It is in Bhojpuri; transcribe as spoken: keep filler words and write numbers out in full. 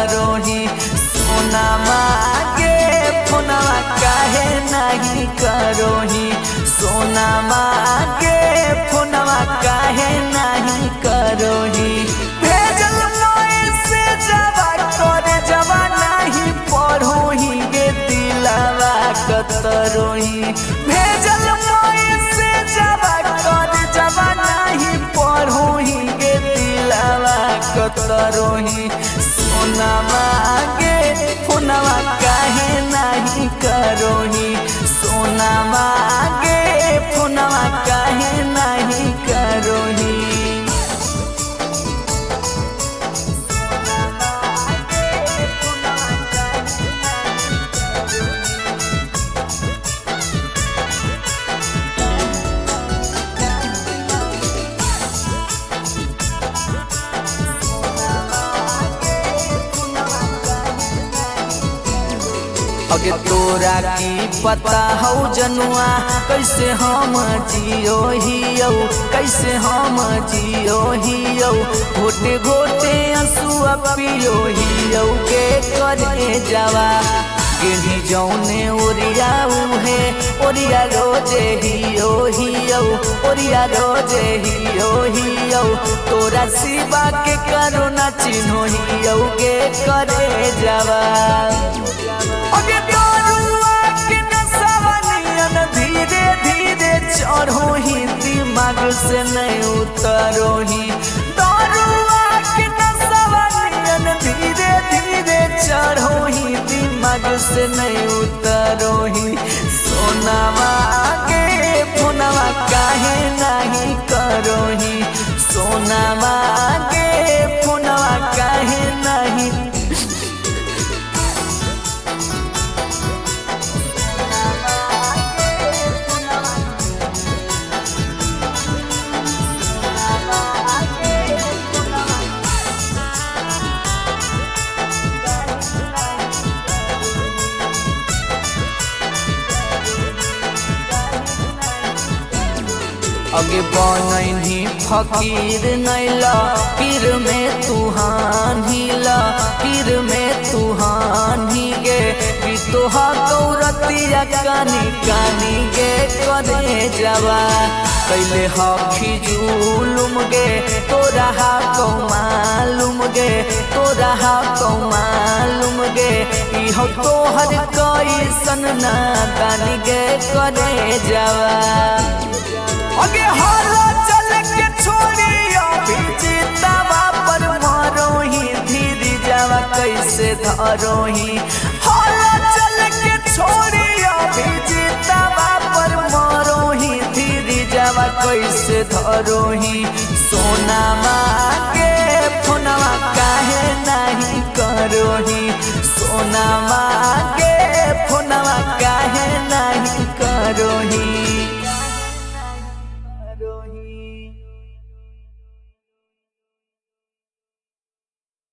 करोही सोना मांगे फोनवा काहे नहीं करोही सोना मांगे फोनवा काहे नहीं करोही भेजल से जवा करे जवा नहीं पढ़ोही गे दिलवा कतरोही भेजल से जवा करे जवा नहीं पढ़ोही गे दिलवा कतरोही सोना मांगे फोनवा काहे नहीं करोही सोना मांगे फोनवा काहे नहीं करोही। अगे तोरा की पता हो जनुआ कैसे हम जियो हियो कैसे हम जियो हियो घोटे घोटे आंसुआ पियो हियो के करे जवा गेही जौने ओरिया उहे ओरिया रोजे हियो हियो ओरिया रोजे हियो हियो तोरा सिवा के करो ना चिन्हो हियो के करे जवा अगे तोरुआ के नसवनियन धीरे धीरे चढ़ोही दिमाग से नहीं उतरोही तोरुआ के नसवनियन धीरे धीरे चढ़ोही दिमाग से नहीं उतरोही सोना मांगे फोनवा काहे नहीं करोही सोना मांगे फोनवा काहे नहीं अगे बनही फकीर नैला पीर में तुहान हिला पीर में तुहान ही गे तोहा गौरतिया कानी कानी गे करे जवा कैले हखी जुलुम गे तोरा हा कौ मालूम गे तोरा हा कौ मालूम गे इहो तोहर कैसन नादानी गे करे जवा अगे हालो चल के छोड़ी अभी जीतावा पर मरोही धीरे जावा कैसे धरोही हालो चल के छोड़ी अभी जीतावा पर मरोही धीरे जावा कैसे धरोही सोना मांगे फोनवा काहे नहीं करोही सोना मांगे फोनवा काहे नहीं करोही।